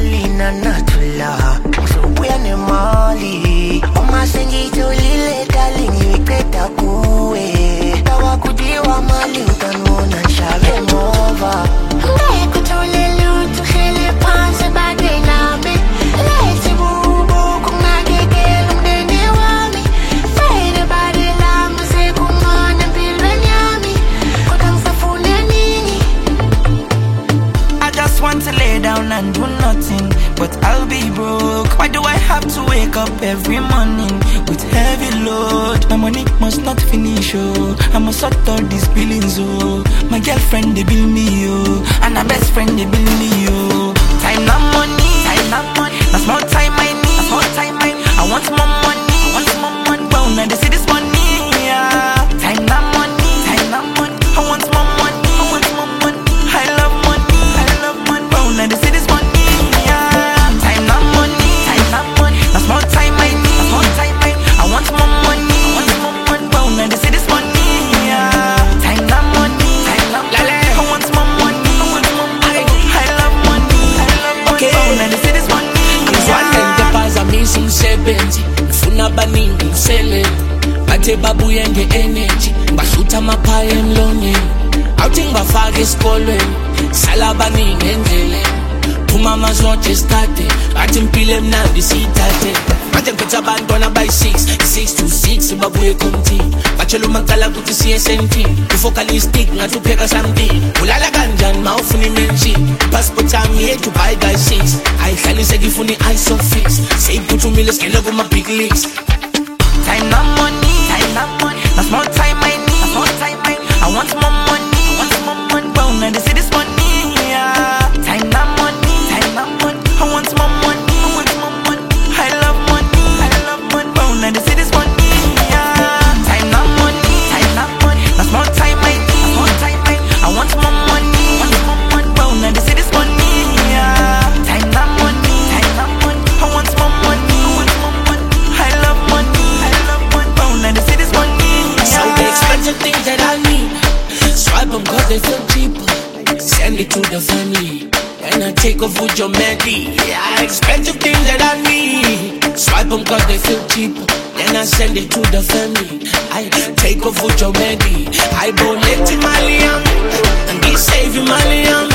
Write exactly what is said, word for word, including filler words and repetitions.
mali na natula Msubuya ne mali Oma sengi jolile darling Iweketa kuwe Tawa kujiwa mali Utanuona nshave mova Ngaye kutole lutu Khele panse bade nami Leti bubu Kungagege lumdene wami Fede bade lama Se kumana bilwe nyami Kwa msafune nini I just want to lay down and do nothing But I'll be broke. Why do I have to wake up every morning with heavy load? My money must not finish, oh. I must sort out these billings, oh. My girlfriend, they bill me, oh. And my best friend, they bill me, oh. Time not money, time not money. That's more time I need, that's more time I need. I want more money, I want more money. Well, now they see this money, yeah. Time not money, time not money. I want more money, I want more money. I love money, I love money. Well, now they see this money. More time I need, more time I need. I want more money, I want more money. Well, now they see this money, yeah. Time not money, time not money. I want more money, I want more money. I love money, I love money. Well, now they see this money, yeah. One time the past I'm missing seventy. Funa baningi selling. Bate babu yenge energy. Bashuta mapaya mlone. Outing bafake skolweni. Sala baningi endlele. Mama zote starte Ati mpile mnandi sitate Mate mpeta bandwana by six Six to six babuye kumti Bachelu makala kuti C S N T Ufokalistic nga tupeka samdi Ulala ganjan maufuni menchi Passport ami yetu buy guy six Aihlali segifuni iso fix Say putu mile skele kuma big leaks Time not money, time not money. That's more time I need, that's more time I need. I want more money, I want more money. Well, now they see this money, yeah. Time not money I want more money, I want more money. I love money, I love money. Well, now they see this money, yeah. Time not money, time not money. That's more time I need, more time I need. I want more money, I want more money. Well, now they see this money, yeah. Time not money, time not money. I want more money, I want more money. I love money, I love money. Well, now they see this money, yeah. So the expensive things that I need, swipe them cause they feel cheaper. Send it to the family. And I take off with your melody. Yeah, expensive things that I need. Swipe them cause they feel cheaper. Then I send it to the family. I take off with your melody. I go let Maliam and be saving Maliam.